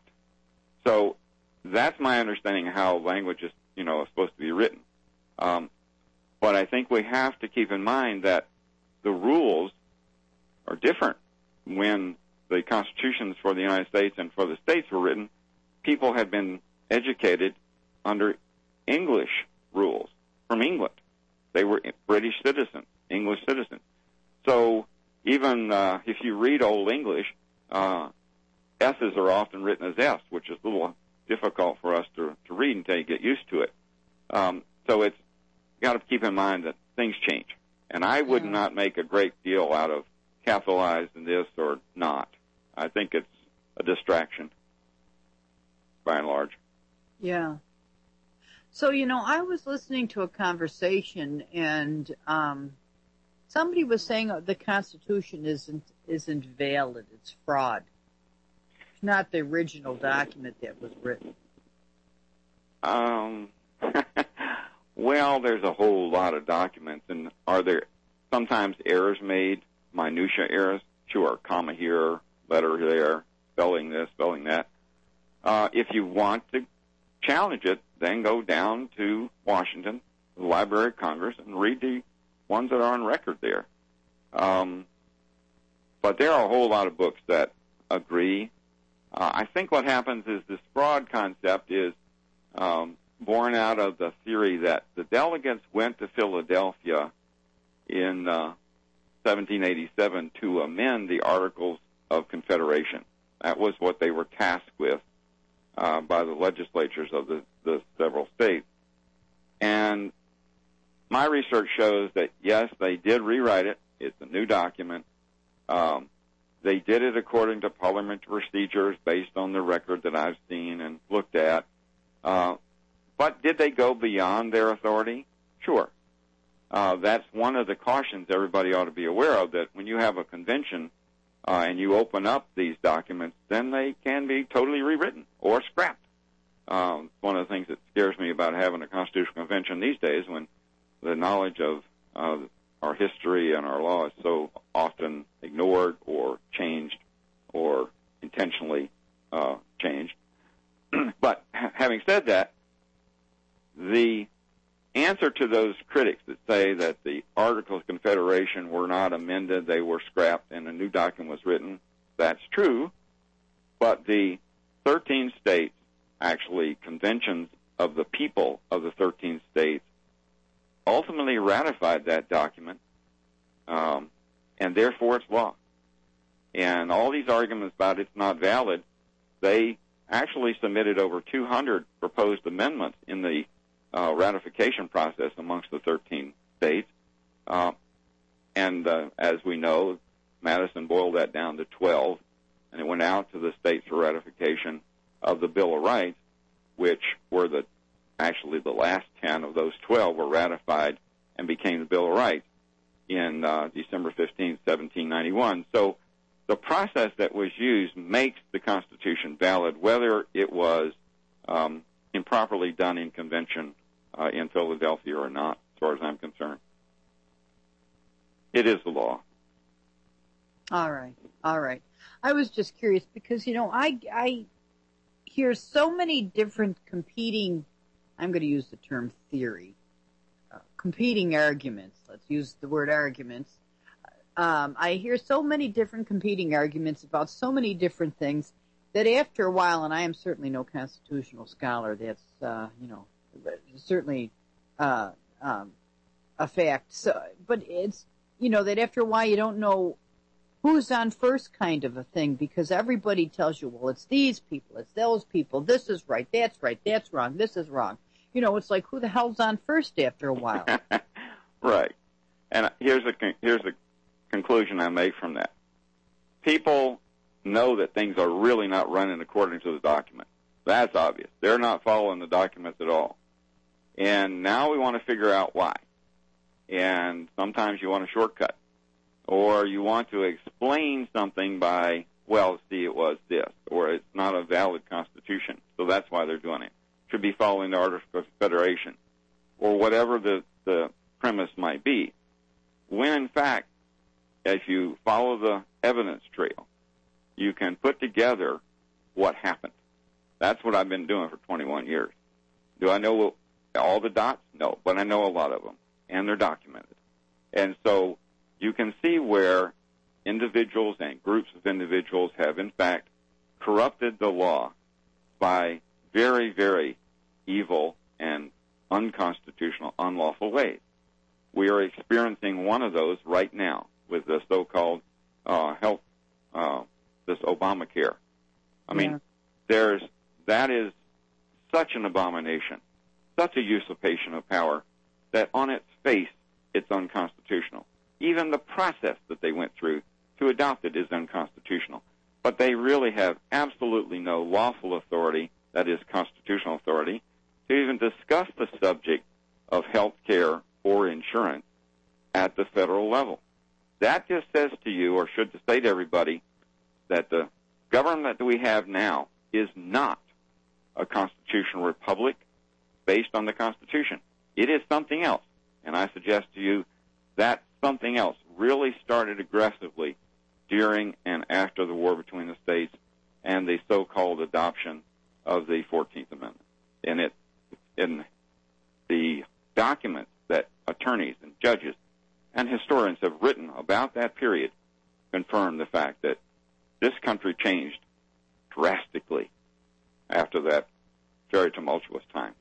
So that's my understanding of how language is, you know, is supposed to be written. Um, but I think we have to keep in mind that the rules are different. When the constitutions for the United States and for the states were written, people had been educated under English rules from England. They were British citizens, English citizens. So even uh, if you read Old English, uh, S's are often written as F's, which is a little difficult for us to, to read until you get used to it. Um, so it's got to keep in mind that things change. And I would yeah. not make a great deal out of capitalized in this or not. I think it's a distraction, by and large. Yeah. So, you know, I was listening to a conversation, and um, somebody was saying the Constitution isn't isn't valid. It's fraud. It's not the original document that was written. Um. Well, there's a whole lot of documents, and are there sometimes errors made? Minutia errors, sure, comma here, letter there, spelling this, spelling that. Uh, if you want to challenge it, then go down to Washington, the Library of Congress, and read the ones that are on record there. Um, but there are a whole lot of books that agree. Uh, I think what happens is this fraud concept is um, born out of the theory that the delegates went to Philadelphia in uh, seventeen eighty-seven to amend the Articles of Confederation. That was what they were tasked with uh, by the legislatures of the, the several states. And my research shows that, yes, they did rewrite it. It's a new document. Um, they did it according to parliamentary procedures based on the record that I've seen and looked at. Uh, but did they go beyond their authority? Sure. Uh, that's one of the cautions everybody ought to be aware of, that when you have a convention uh, and you open up these documents, then they can be totally rewritten or scrapped. Um, one of the things that scares me about having a constitutional convention these days, when the knowledge of uh, our history and our law is so often ignored or changed or intentionally uh, changed. But having said that, the answer to those critics that say that the Articles of Confederation were not amended, they were scrapped, and a new document was written, that's true. But the thirteen states, actually conventions of the people of the thirteen states, ultimately ratified that document, um, and therefore it's law. And all these arguments about it's not valid, they actually submitted over two hundred proposed amendments in the uh, ratification process amongst the thirteen states. Uh, and uh, as we know, Madison boiled that down to twelve, and it went out to the states for ratification of the Bill of Rights, which were the actually the last ten of those twelve were ratified and became the Bill of Rights in uh, December fifteenth, seventeen ninety-one. So the process that was used makes the Constitution valid, whether it was um, improperly done in convention uh, in Philadelphia or not, as far as I'm concerned. It is the law. All right, all right. I was just curious because, you know, I, I hear so many different competing, I'm going to use the term theory, uh, competing arguments. Let's use the word arguments. Um, I hear so many different competing arguments about so many different things that after a while, and I am certainly no constitutional scholar, that's, uh, you know, certainly uh, um, a fact. So, but it's, you know, that after a while you don't know who's on first kind of a thing, because everybody tells you, well, it's these people, it's those people, this is right, that's right, that's wrong, this is wrong. You know, it's like, who the hell's on first after a while? Right. And here's a, here's a conclusion I make from that. People know that things are really not running according to the document. That's obvious. They're not following the documents at all. And now we want to figure out why. And sometimes you want a shortcut. Or you want to explain something by, well, see, it was this, or it's not a valid constitution, so that's why they're doing it. Should be following the Articles of Confederation, or whatever the, the premise might be. When, in fact, if you follow the evidence trail, you can put together what happened. That's what I've been doing for twenty-one years. Do I know all the dots? No, but I know a lot of them, and they're documented. And so you can see where individuals and groups of individuals have, in fact, corrupted the law by very, very evil and unconstitutional, unlawful ways. We are experiencing one of those right now with the so-called uh, health, uh, this Obamacare. I mean, yeah. there's that is such an abomination, such a usurpation of power, that on its face, it's unconstitutional. Even the process that they went through to adopt it is unconstitutional. But they really have absolutely no lawful authority, that is constitutional authority, to even discuss the subject of health care or insurance at the federal level. That just says to you, or should say to everybody, that the government that we have now is not a constitutional republic based on the Constitution. It is something else. And I suggest to you that something else really started aggressively during and after the war between the states and the so-called adoption of the fourteenth Amendment. And it, in the documents that attorneys and judges and historians have written about that period, confirm the fact that this country changed drastically after that very tumultuous time.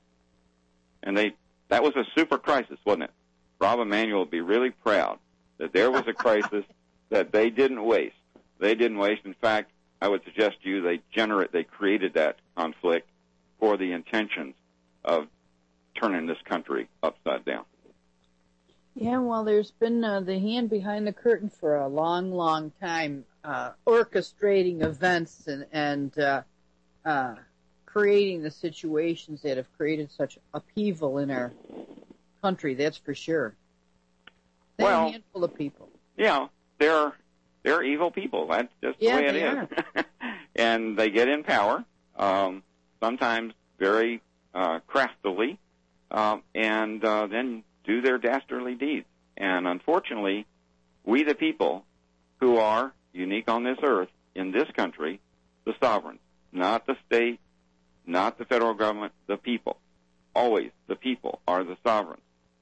And they that was a super crisis, wasn't it? Rob Emanuel would be really proud that there was a crisis that they didn't waste. They didn't waste. In fact, I would suggest to you they generate, they created that conflict for the intentions of turning this country upside down. Yeah, well, there's been uh, the hand behind the curtain for a long, long time. uh, orchestrating events and, and uh, uh, creating the situations that have created such upheaval in our country, that's for sure. They're Well, a handful of people. Yeah, they're they're evil people. That's just Yeah, the way it they is. And they get in power, um, sometimes very uh, craftily, um, and uh, then do their dastardly deeds. And unfortunately, we the people who are unique on this earth, in this country, the sovereigns, not the state, not the federal government, the people. Always the people are the sovereigns.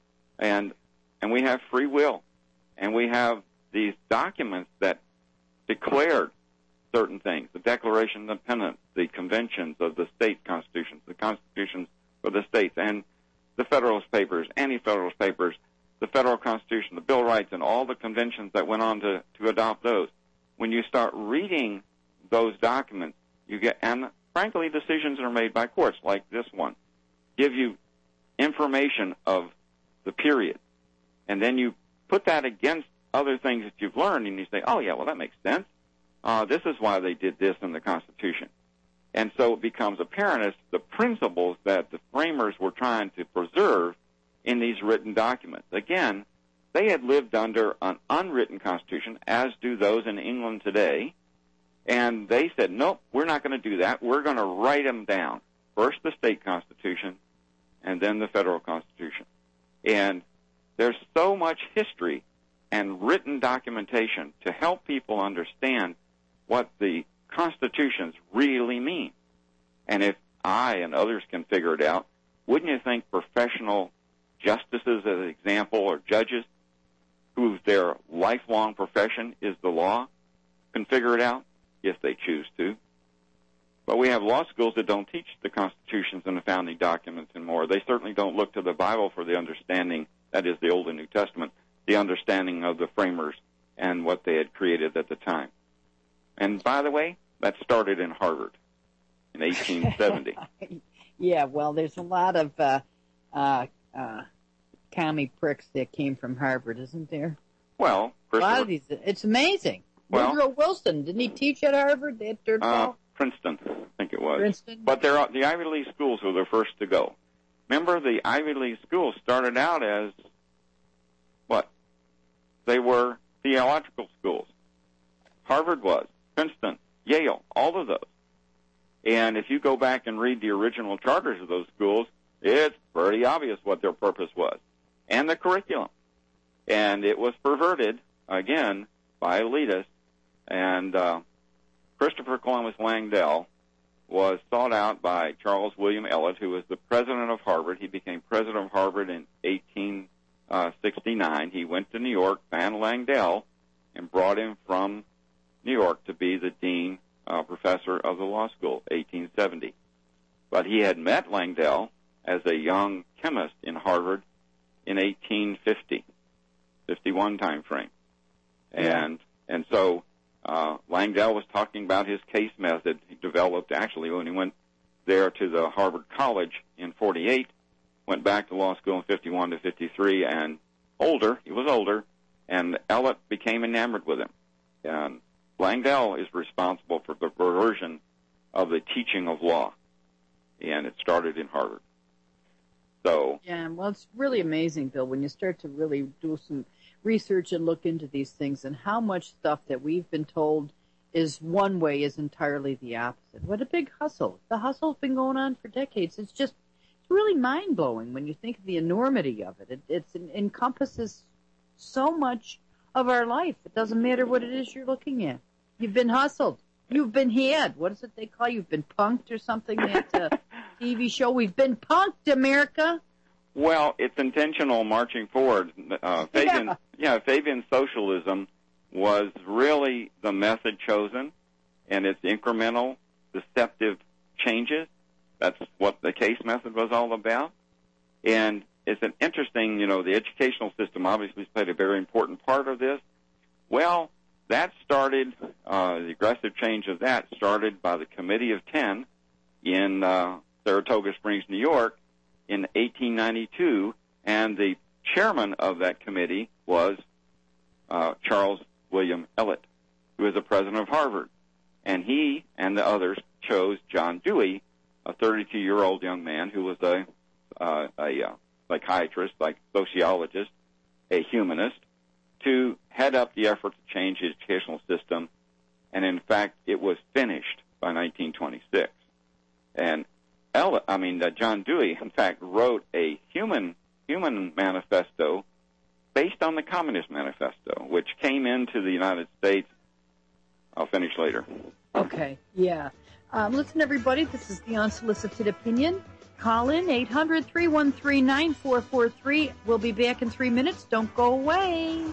And and we have free will. And we have these documents that declared certain things, the Declaration of Independence, the conventions of the state constitutions, the constitutions of the states, and the Federalist Papers, Anti-Federalist Papers, the Federal Constitution, the Bill of Rights, and all the conventions that went on to, to adopt those. When you start reading those documents, you get, and frankly, decisions are made by courts, like this one, give you information of the period, and then you put that against other things that you've learned, and you say, oh, yeah, well, that makes sense. Uh, this is why they did this in the Constitution. And so it becomes apparent as the principles that the framers were trying to preserve in these written documents. Again, they had lived under an unwritten Constitution, as do those in England today, and they said, nope, we're not going to do that. We're going to write them down. First the state Constitution, and then the federal Constitution. And there's so much history and written documentation to help people understand what the constitutions really mean. And if I and others can figure it out, wouldn't you think professional justices, as an example, or judges, whose their lifelong profession is the law, can figure it out if they choose to? But we have law schools that don't teach the constitutions and the founding documents and more. They certainly don't look to the Bible for the understanding, that is the Old and New Testament, the understanding of the framers and what they had created at the time. And by the way, that started in Harvard in eighteen seventy. Yeah, well, there's a lot of uh, uh, uh, commie pricks that came from Harvard, isn't there? Well, a lot of these. It's amazing. Well, Woodrow Wilson, didn't he teach at Harvard? That dirt uh, ball? Princeton, I think it was. Princeton. But they're, the Ivy League schools were the first to go. Remember, the Ivy League schools started out as what? They were theological schools. Harvard was, Princeton, Yale, all of those. And if you go back and read the original charters of those schools, it's pretty obvious what their purpose was, and the curriculum. And it was perverted, again, by elitists. And uh, Christopher Columbus Langdell was sought out by Charles William Eliot, who was the president of Harvard. He became president of Harvard in eighteen sixty-nine. He went to New York, found Langdell, and brought him from New York to be the dean uh, professor of the law school, eighteen seventy. But he had met Langdell as a young chemist in Harvard in eighteen fifty, fifty-one time frame. And, and so uh, Langdell was talking about his case method he developed actually when he went there to the Harvard College in forty-eight, went back to law school in fifty-one to fifty-three, and older, he was older, and Eliot became enamored with him. And Langdell is responsible for the perversion of the teaching of law, and it started in Harvard. So yeah, well, it's really amazing, Bill, when you start to really do some research and look into these things and how much stuff that we've been told is one way is entirely the opposite. What a big hustle. The hustle's been going on for decades. It's just it's really mind-blowing when you think of the enormity of it. It it's, it encompasses so much of our life. It doesn't matter what it is you're looking at. You've been hustled. You've been had. What is it they call you? You've been punked or something? That uh, T V show. We've been punked, America. Well, it's intentional marching forward. Uh, Fabian, Yeah. yeah, Fabian socialism was really the method chosen, and it's incremental, deceptive changes. That's what the case method was all about. And it's an interesting, you know, the educational system obviously played a very important part of this. Well, that started, uh, the aggressive change of that started by the Committee of Ten in uh, Saratoga Springs, New York, in eighteen ninety-two, and the chairman of that committee was uh, Charles William Eliot. who was the president of Harvard. And he and the others chose John Dewey, a thirty-two-year-old young man who was a, uh, a uh, psychiatrist, like sociologist, a humanist, to head up the effort to change the educational system. And in fact, it was finished by nineteen twenty-six. And Ella, I mean, uh, John Dewey, in fact, wrote a human human manifesto based on the Communist Manifesto, which came into the United States. I'll finish later. Okay, yeah. Um, listen, everybody, this is the Unsolicited Opinion. Call in eight hundred, three one three, nine four four three. We'll be back in three minutes. Don't go away.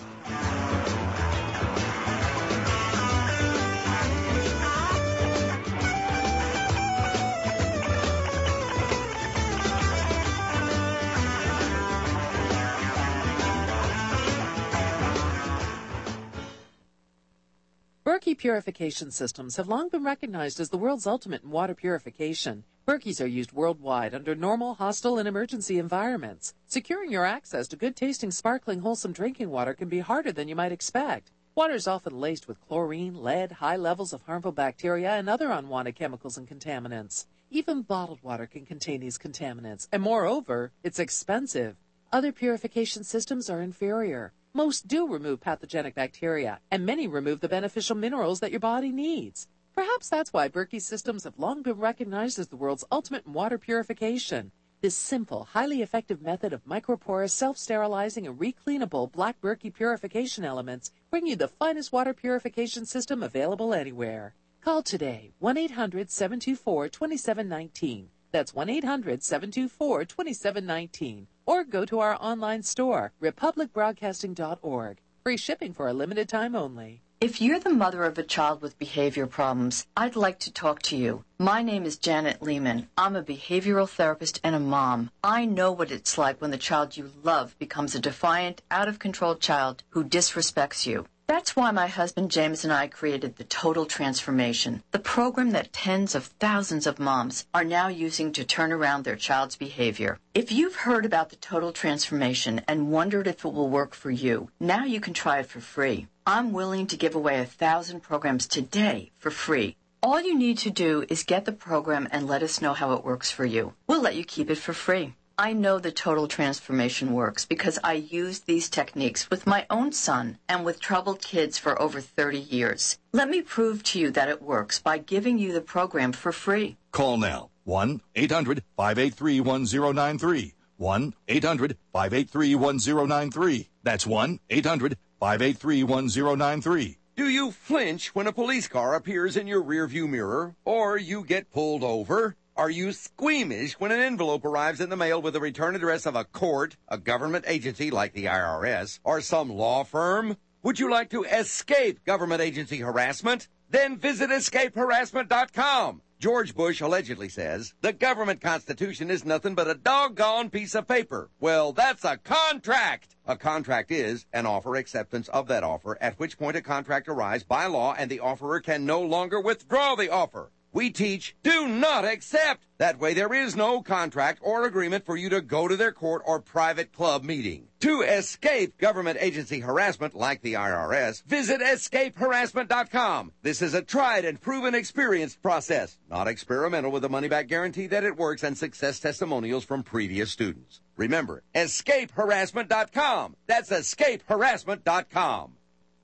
Berkey purification systems have long been recognized as the world's ultimate in water purification. Berkeys are used worldwide under normal, hostile, and emergency environments. Securing your access to good-tasting, sparkling, wholesome drinking water can be harder than you might expect. Water is often laced with chlorine, lead, high levels of harmful bacteria, and other unwanted chemicals and contaminants. Even bottled water can contain these contaminants, and moreover, it's expensive. Other purification systems are inferior. Most do remove pathogenic bacteria, and many remove the beneficial minerals that your body needs. Perhaps that's why Berkey systems have long been recognized as the world's ultimate in water purification. This simple, highly effective method of microporous, self-sterilizing, and recleanable black Berkey purification elements bring you the finest water purification system available anywhere. Call today, one eight hundred, seven two four, two seven one nine. That's one eight hundred, seven two four, two seven one nine. Or go to our online store, republic broadcasting dot org. Free shipping for a limited time only. If you're the mother of a child with behavior problems, I'd like to talk to you. My name is Janet Lehman. I'm a behavioral therapist and a mom. I know what it's like when the child you love becomes a defiant, out-of-control child who disrespects you. That's why my husband James and I created the Total Transformation, the program that tens of thousands of moms are now using to turn around their child's behavior. If you've heard about the Total Transformation and wondered if it will work for you, now you can try it for free. I'm willing to give away a thousand programs today for free. All you need to do is get the program and let us know how it works for you. We'll let you keep it for free. I know the Total Transformation works because I used these techniques with my own son and with troubled kids for over thirty years. Let me prove to you that it works by giving you the program for free. Call now. one eight hundred, five eight three, one zero nine three. one eight hundred, five eight three, one zero nine three. That's one eight hundred, five eight three, one zero nine three. Do you flinch when a police car appears in your rearview mirror or you get pulled over? Are you squeamish when an envelope arrives in the mail with the return address of a court, a government agency like the I R S, or some law firm? Would you like to escape government agency harassment? Then visit escape harassment dot com. George Bush allegedly says, the government constitution is nothing but a doggone piece of paper. Well, that's a contract. A contract is an offer acceptance of that offer, at which point a contract arrives by law and the offerer can no longer withdraw the offer. We teach, do not accept. That way there is no contract or agreement for you to go to their court or private club meeting. To escape government agency harassment like the I R S, visit escape harassment dot com. This is a tried and proven experienced process, not experimental, with a money-back guarantee that it works and success testimonials from previous students. Remember, escape harassment dot com. That's escape harassment dot com.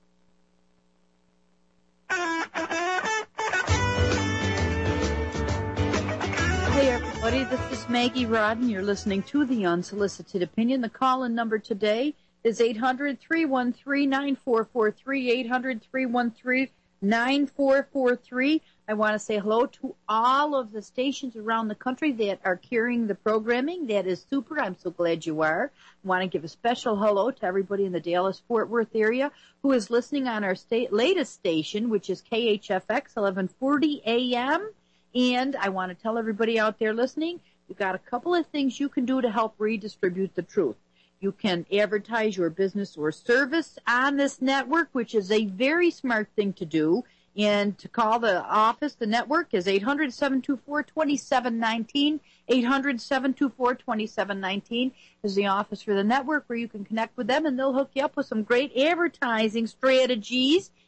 Hey everybody, this is Maggie Rodden. You're listening to The Unsolicited Opinion. The call-in number today is eight hundred, three one three, nine four four three, eight hundred, three one three, nine four four three. I want to say hello to all of the stations around the country that are carrying the programming. That is super. I'm so glad you are. I want to give a special hello to everybody in the Dallas-Fort Worth area who is listening on our state, latest station, which is K H F X eleven forty A M. And I want to tell everybody out there listening, you've got a couple of things you can do to help redistribute the truth. You can advertise your business or service on this network, which is a very smart thing to do. And to call the office, the network is eight hundred, seven two four, two seven one nine. eight hundred, seven two four, two seven one nine is the office for the network where you can connect with them, and they'll hook you up with some great advertising strategies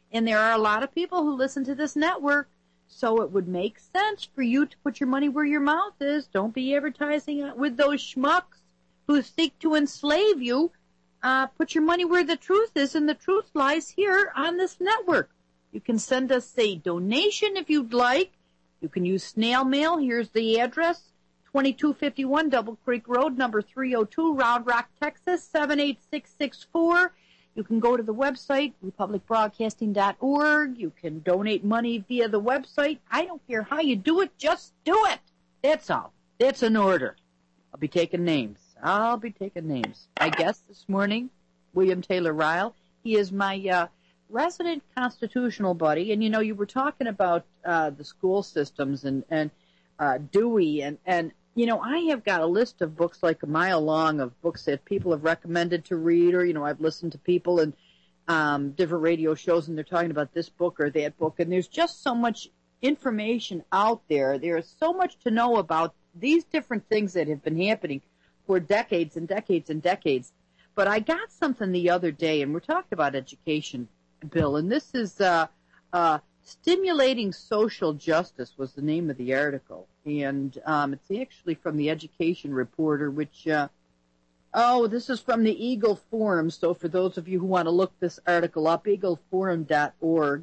And there are a lot of people who listen to this network, so it would make sense for you to put your money where your mouth is. Don't be advertising with those schmucks who seek to enslave you. Uh, put your money where the truth is, and the truth lies here on this network. You can send us a donation if you'd like. You can use snail mail. Here's the address, twenty-two fifty-one Double Creek Road, number three oh two, Round Rock, Texas, seven eight six six four. You can go to the website, republic broadcasting dot org. You can donate money via the website. I don't care how you do it, just do it. That's all. That's an order. I'll be taking names. I'll be taking names. My guest this morning, William Taylor Ryle. He is my uh, resident constitutional buddy. And, you know, you were talking about uh, the school systems and, and uh, Dewey. And, and, you know, I have got a list of books like a mile long of books that people have recommended to read. Or, you know, I've listened to people and um, different radio shows, and they're talking about this book or that book. And there's just so much information out there. There's so much to know about these different things that have been happening for decades and decades and decades. But I got something the other day, and we're talking about education, Bill, and this is uh, uh, Stimulating Social Justice was the name of the article. And um, it's actually from the Education Reporter, which, uh, oh, this is from the Eagle Forum. So for those of you who want to look this article up, eagle forum dot org.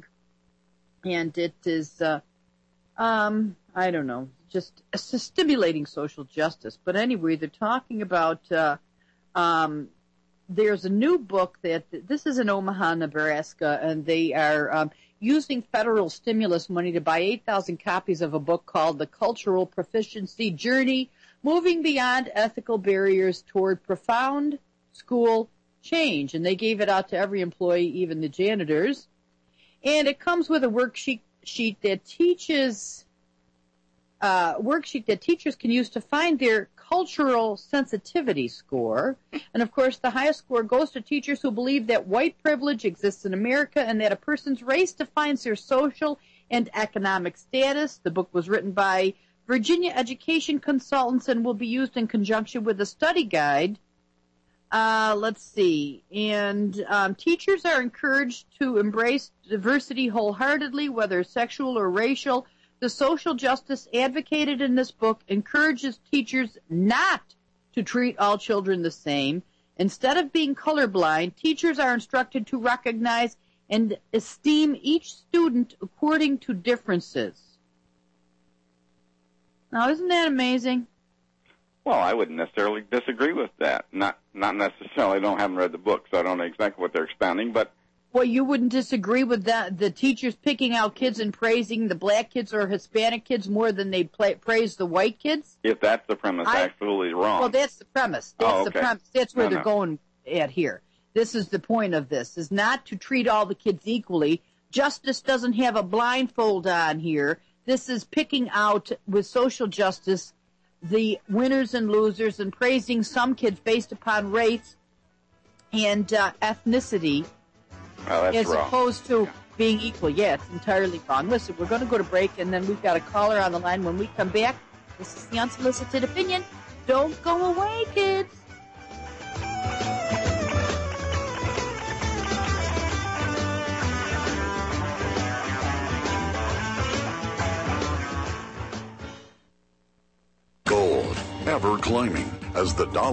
And it is, uh, um, I don't know, just uh, stimulating social justice. But anyway, they're talking about, uh, um, there's a new book that, this is in Omaha, Nebraska, and they are um, using federal stimulus money to buy eight thousand copies of a book called The Cultural Proficiency Journey, Moving Beyond Ethical Barriers Toward Profound School Change. And they gave it out to every employee, even the janitors. And it comes with a worksheet sheet that teaches uh, worksheet that teachers can use to find their cultural sensitivity score. And, of course, the highest score goes to teachers who believe that white privilege exists in America and that a person's race defines their social and economic status. The book was written by Virginia Education Consultants and will be used in conjunction with a study guide. Uh, let's see. And um, teachers are encouraged to embrace diversity wholeheartedly, whether sexual or racial. The social justice advocated in this book encourages teachers not to treat all children the same. Instead of being colorblind, teachers are instructed to recognize and esteem each student according to differences. Now, isn't that amazing? Well, I wouldn't necessarily disagree with that. Not not necessarily. I don't haven't read the book, so I don't know exactly what they're expounding, but well, you wouldn't disagree with that, the teachers picking out kids and praising the black kids or Hispanic kids more than they play, praise the white kids? If that's the premise, I, absolutely wrong. Well, that's the premise. That's oh, okay. the premise. That's where no, they're no. going at here. This is the point of this, is not to treat all the kids equally. Justice doesn't have a blindfold on here. This is picking out, with social justice, the winners and losers and praising some kids based upon race and uh, ethnicity. Oh, that's as wrong. opposed to being equal. Yeah, it's entirely wrong. Listen, we're going to go to break, and then we've got a caller on the line. When we come back, this is the Unsolicited Opinion. Don't go away, kids. Gold, ever climbing as the dollar